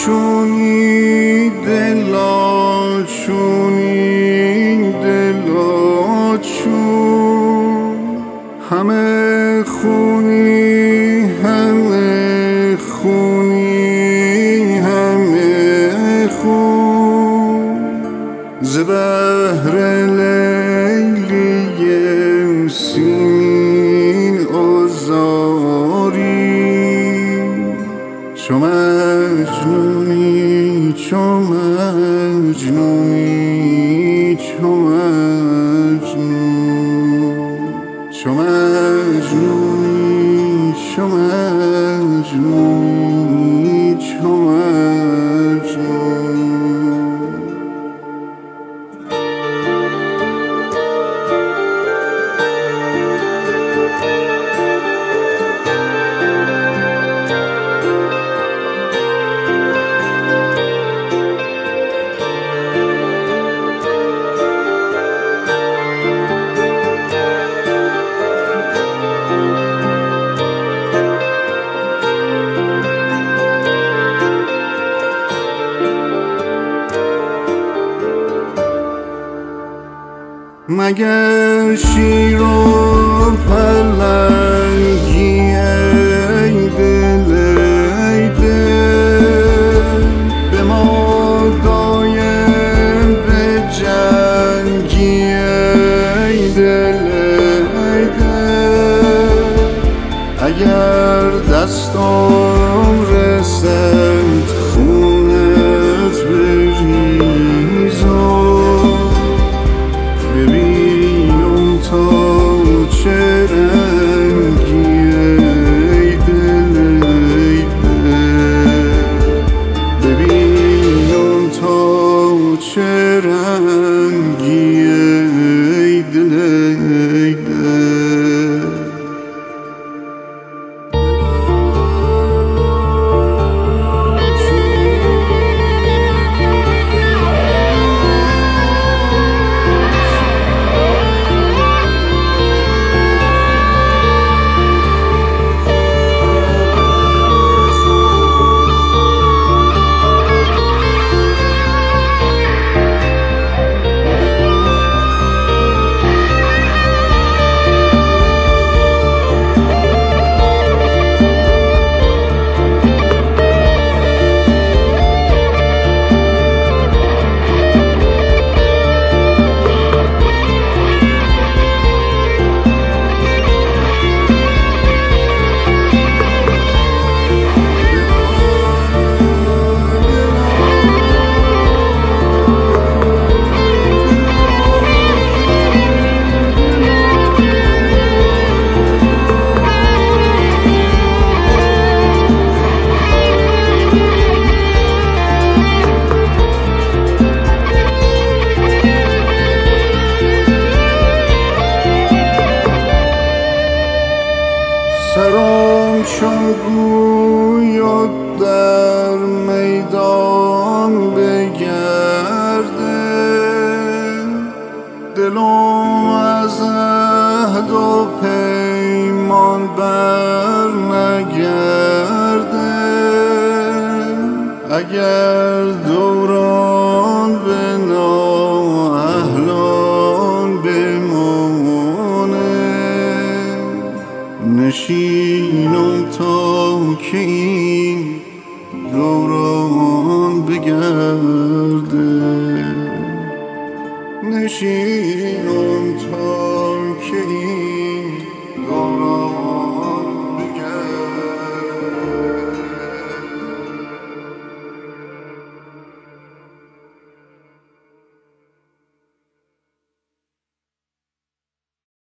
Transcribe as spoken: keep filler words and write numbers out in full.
چونی دلا چونی دلا چون همه خونی همه خونی همه خون ز بهر لیلی سیمین آزاری چو مجنونی چو مجنونی چو مجنون چو مجنونی چو مجنونی چو مجنون مگر شیر و پلنگی ای دل ای دل به ما دایم به جنگی ای دل ای دل اگر دستم رسد خونت بریزم ببینم تا چه رنگی ای دل ای دل ببینم تا چه رنگی ای دل ای دل سرم چون گویا در میدان بگرده دلم از عهد و پیمان بر نگرده اگر دوران به نااهلان بمانه نشینم تا که این دوران بگرده نشینم